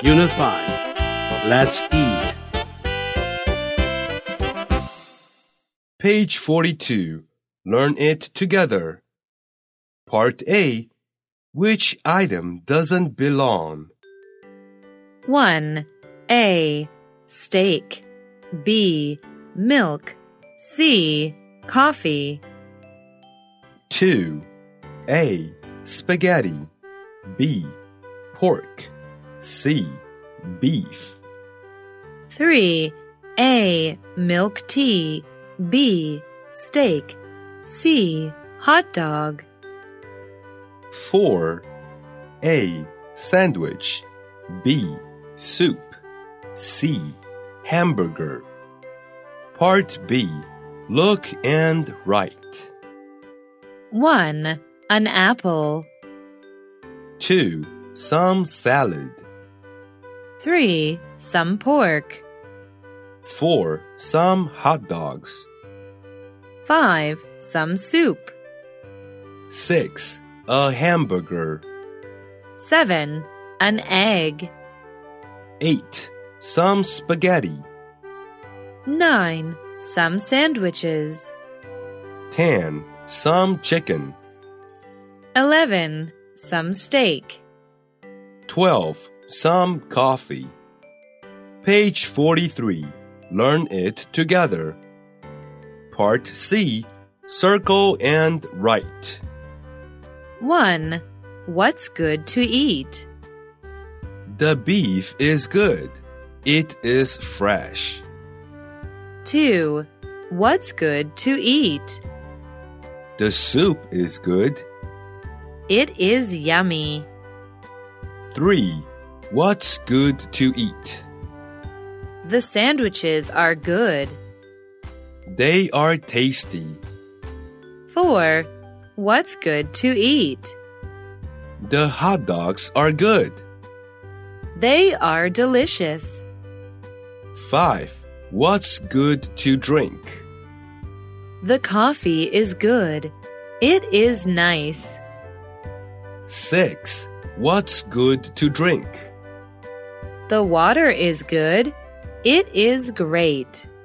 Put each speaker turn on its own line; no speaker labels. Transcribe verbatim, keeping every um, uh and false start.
Unit five. Let's eat.
Page forty-two. Learn it together. Part A. Which item doesn't belong?
one. A. Steak. B. Milk. C. Coffee.
two. A. Spaghetti. B. Pork. C. Beef.
three. A. Milk tea. B. Steak. C. Hot dog.
four. A. Sandwich. B. Soup. C. Hamburger. Part B. Look and write.
one. An apple.
two. Some salad.
three. Some pork.
four. Some hot dogs.
five. Some soup.
six. A hamburger.
seven. An egg.
eight. Some spaghetti.
nine. Some sandwiches.
ten. Some chicken.
eleven. Some steak.
twelve. Some coffee. Page forty-three. Learn it together. Part C. Circle and write.
one. What's good to eat?
The beef is good. It is fresh.
two. What's good to eat?
The soup is good.
It is yummy.
three. What's good to eat?
The sandwiches are good.
They are tasty.
four. What's good to eat?
The hot dogs are good.
They are delicious.
five. What's good to drink?
The coffee is good. It is nice.
six. What's good to drink?
The water is good. It is great.